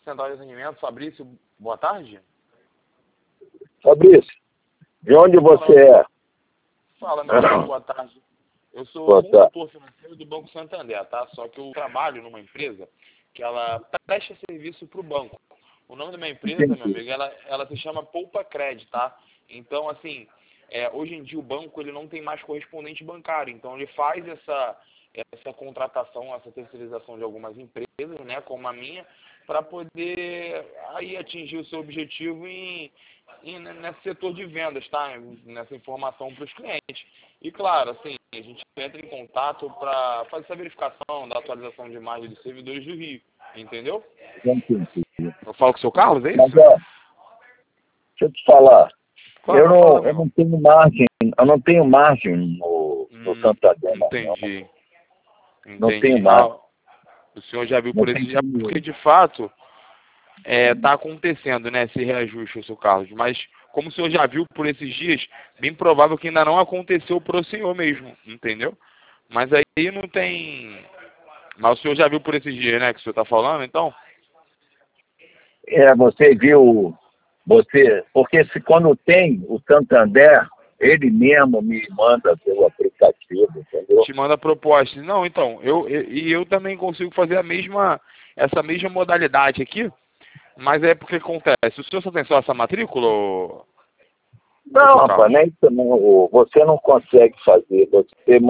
Central de Atendimento, Fabrício, boa tarde. Fabrício, de onde você é? Fala, meu amigo, boa tarde. Eu sou consultor financeiro do Banco Santander, tá? Só que eu trabalho numa empresa que ela presta serviço para o banco. O nome da minha empresa, meu amigo, ela se chama Poupa Cred, tá? Então, assim, hoje em dia o banco ele não tem mais correspondente bancário, então ele faz essa contratação, essa terceirização de algumas empresas, né, como a minha, para poder aí atingir o seu objetivo nesse setor de vendas, tá? Nessa informação para os clientes. E claro, assim, a gente entra em contato para fazer essa verificação da atualização de imagem dos servidores do Rio, entendeu? Eu falo com o seu Carlos, é isso? Mas, ó, deixa eu te falar, Claro, eu não tenho margem no Santander. Entendi. Não tenho margem. O senhor já viu por esse dia, porque de fato está acontecendo, né, esse reajuste, seu Carlos, mas como o senhor já viu por esses dias, bem provável que ainda não aconteceu para o senhor mesmo, entendeu? Mas aí não tem... Mas o senhor já viu por esses dias, né, que o senhor está falando, então? Você viu, porque quando tem o Santander, ele mesmo me manda pelo aplicativo, entendeu? Te manda proposta. Não, então, eu também consigo fazer essa mesma modalidade aqui, mas é porque acontece. O senhor só tem só essa matrícula? Não, rapaz, não é isso não. Você não consegue fazer. Você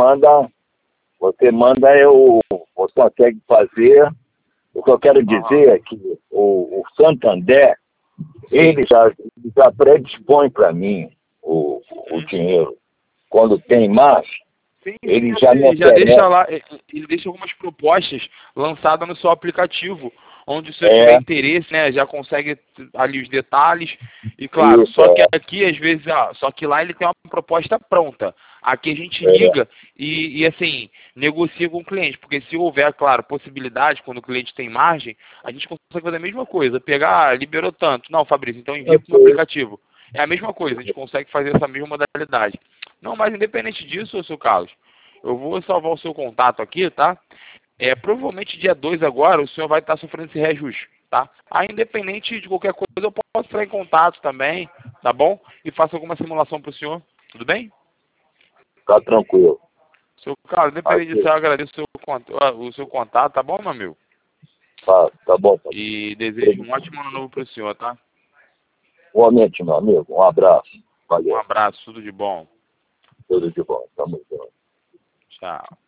consegue fazer. O que eu quero dizer é que o Santander, ele já predispõe para mim o dinheiro. Quando tem mais, ele já deixa lá, ele deixa algumas propostas lançadas no seu aplicativo, onde o senhor tiver interesse, né, já consegue ali os detalhes. E claro, só que aqui às vezes, só que lá ele tem uma proposta pronta. Aqui a gente liga e assim, negocia com o cliente, porque se houver, claro, possibilidade, quando o cliente tem margem, a gente consegue fazer a mesma coisa, pegar, liberou tanto. Não, Fabrício, então envia para o meu aplicativo. É a mesma coisa, a gente consegue fazer essa mesma modalidade. Não, mas independente disso, seu Carlos, eu vou salvar o seu contato aqui, tá? Provavelmente dia 2 agora, o senhor vai estar sofrendo esse reajuste, tá? Aí, independente de qualquer coisa, eu posso entrar em contato também, tá bom? E faço alguma simulação para o senhor, tudo bem? Tá tranquilo. Seu Carlos, independente disso, eu agradeço o seu contato, tá bom, meu amigo? Tá bom. E desejo um ótimo ano novo para o senhor, tá? Igualmente, meu amigo. Um abraço. Valeu. Um abraço, tudo de bom. Tudo de bom. Tamo junto. Tchau.